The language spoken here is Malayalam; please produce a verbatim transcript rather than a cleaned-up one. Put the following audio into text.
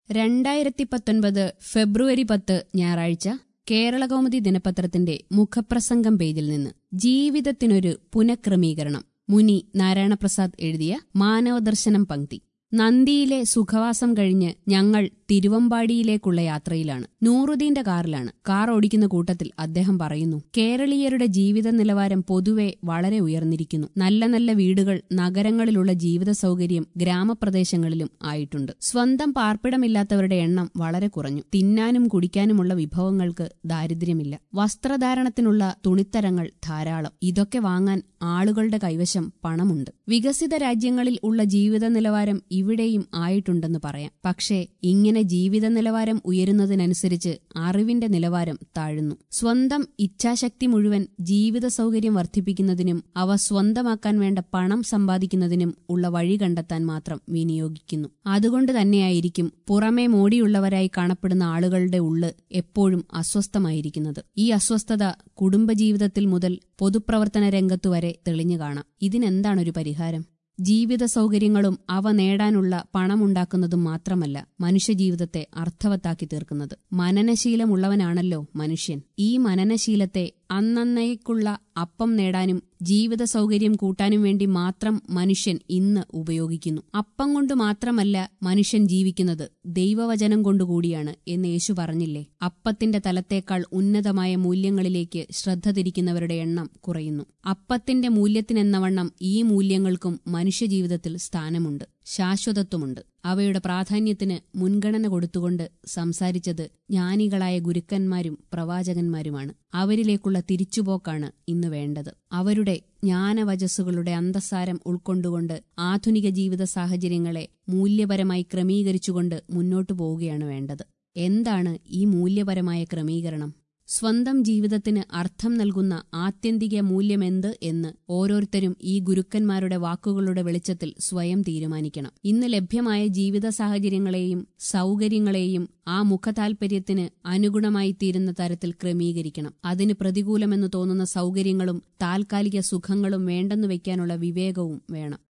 രണ്ടായിരത്തി പത്തൊൻപത് ഫെബ്രുവരി പത്ത് ഞായറാഴ്ച കേരളകൗമുദി ദിനപത്രത്തിന്റെ മുഖപ്രസംഗം പേജിൽ നിന്ന് ജീവിതത്തിനൊരു പുനഃക്രമീകരണം. മുനി നാരായണപ്രസാദ് എഴുതിയ മാനവദർശനം പങ്ക്തി. നന്ദിയിലെ സുഖവാസം കഴിഞ്ഞ് ഞങ്ങൾ തിരുവമ്പാടിയിലേക്കുള്ള യാത്രയിലാണ്. നൂറുദ്ദീന്റെ കാറിലാണ്. കാർ ഓടിക്കുന്ന കൂട്ടത്തിൽ അദ്ദേഹം പറയുന്നു, കേരളീയരുടെ ജീവിത നിലവാരം പൊതുവെ വളരെ ഉയർന്നിരിക്കുന്നു. നല്ല നല്ല വീടുകൾ, നഗരങ്ങളിലുള്ള ജീവിത സൗകര്യം ഗ്രാമപ്രദേശങ്ങളിലും ആയിട്ടുണ്ട്. സ്വന്തം പാർപ്പിടമില്ലാത്തവരുടെ എണ്ണം വളരെ കുറഞ്ഞു. തിന്നാനും കുടിക്കാനുമുള്ള വിഭവങ്ങൾക്ക് ദാരിദ്ര്യമില്ല. വസ്ത്രധാരണത്തിനുള്ള തുണിത്തരങ്ങൾ ധാരാളം. ഇതൊക്കെ വാങ്ങാൻ ആളുകളുടെ കൈവശം പണമുണ്ട്. വികസിത രാജ്യങ്ങളിൽ ഉള്ള ജീവിത നിലവാരം ഇവിടെയും ആയിട്ടുണ്ടെന്ന് പറയാം. പക്ഷേ ഇങ്ങനെ ജീവിത നിലവാരം ഉയരുന്നതിനനുസരിച്ച് അറിവിന്റെ നിലവാരം താഴുന്നു. സ്വന്തം ഇച്ഛാശക്തി മുഴുവൻ ജീവിത സൗകര്യം വർദ്ധിപ്പിക്കുന്നതിനും അവ സ്വന്തമാക്കാൻ വേണ്ട പണം സമ്പാദിക്കുന്നതിനും ഉള്ള വഴി കണ്ടെത്താൻ മാത്രം വിനിയോഗിക്കുന്നു. അതുകൊണ്ട് തന്നെയായിരിക്കും പുറമേ മോടിയുള്ളവരായി കാണപ്പെടുന്ന ആളുകളുടെ ഉള്ള് എപ്പോഴും അസ്വസ്ഥമായിരിക്കുന്നത്. ഈ അസ്വസ്ഥത കുടുംബജീവിതത്തിൽ മുതൽ പൊതുപ്രവർത്തന രംഗത്തു വരെ തെളിഞ്ഞു കാണാം. ഇതിനെന്താണൊരു പരിഹാരം? ജീവിത സൗകര്യങ്ങളും അവ നേടാനുള്ള പണമുണ്ടാക്കുന്നതും മാത്രമല്ല മനുഷ്യജീവിതത്തെ അർത്ഥവത്താക്കി തീർക്കുന്നത്. മനനശീലമുള്ളവനാണല്ലോ മനുഷ്യൻ. ഈ മനനശീലത്തെ അന്നന്നേക്കുള്ള അപ്പം നേടാനും ജീവിത സൗകര്യം കൂട്ടാനും വേണ്ടി മാത്രം മനുഷ്യൻ ഇന്ന് ഉപയോഗിക്കുന്നു. അപ്പം കൊണ്ട് മാത്രമല്ല മനുഷ്യൻ ജീവിക്കുന്നത്, ദൈവവചനം കൊണ്ടുകൂടിയാണ് എന്ന് യേശു പറഞ്ഞില്ലേ? അപ്പത്തിന്റെ തലത്തേക്കാൾ ഉന്നതമായ മൂല്യങ്ങളിലേക്ക് ശ്രദ്ധ തിരിക്കുന്നവരുടെ എണ്ണം കുറയുന്നു. അപ്പത്തിന്റെ മൂല്യത്തിനെന്നവണ്ണം ഈ മൂല്യങ്ങൾക്കും മനുഷ്യജീവിതത്തിൽ സ്ഥാനമുണ്ട്, ശാശ്വതത്വമുണ്ട്. അവയുടെ പ്രാധാന്യത്തിന് മുൻഗണന കൊടുത്തുകൊണ്ട് സംസാരിച്ചത് ജ്ഞാനികളായ ഗുരുക്കന്മാരും പ്രവാചകന്മാരുമാണ്. അവരിലേക്കുള്ള തിരിച്ചുപോക്കാണ് ഇന്ന് വേണ്ടത്. അവരുടെ ജ്ഞാനവചസ്സുകളുടെ അന്തസാരം ഉൾക്കൊണ്ടുകൊണ്ട് ആധുനിക ജീവിത സാഹചര്യങ്ങളെ മൂല്യപരമായി ക്രമീകരിച്ചുകൊണ്ട് മുന്നോട്ടു പോവുകയാണ് വേണ്ടത്. എന്താണ് ഈ മൂല്യപരമായ ക്രമീകരണം? സ്വന്തം ജീവിതത്തിന് അർത്ഥം നൽകുന്ന ആത്യന്തിക മൂല്യമെന്ത് എന്ന് ഓരോരുത്തരും ഈ ഗുരുക്കന്മാരുടെ വാക്കുകളുടെ വെളിച്ചത്തിൽ സ്വയം തീരുമാനിക്കണം. ഇന്ന് ലഭ്യമായ ജീവിത സാഹചര്യങ്ങളെയും സൗകര്യങ്ങളെയും ആ മുഖതാൽപര്യത്തിന് അനുഗുണമായി തീരുന്ന തരത്തിൽ ക്രമീകരിക്കണം. അതിന് പ്രതികൂലമെന്ന് തോന്നുന്ന സൗകര്യങ്ങളും താൽക്കാലിക സുഖങ്ങളും വേണ്ടെന്നു വയ്ക്കാനുള്ള വിവേകവും വേണം.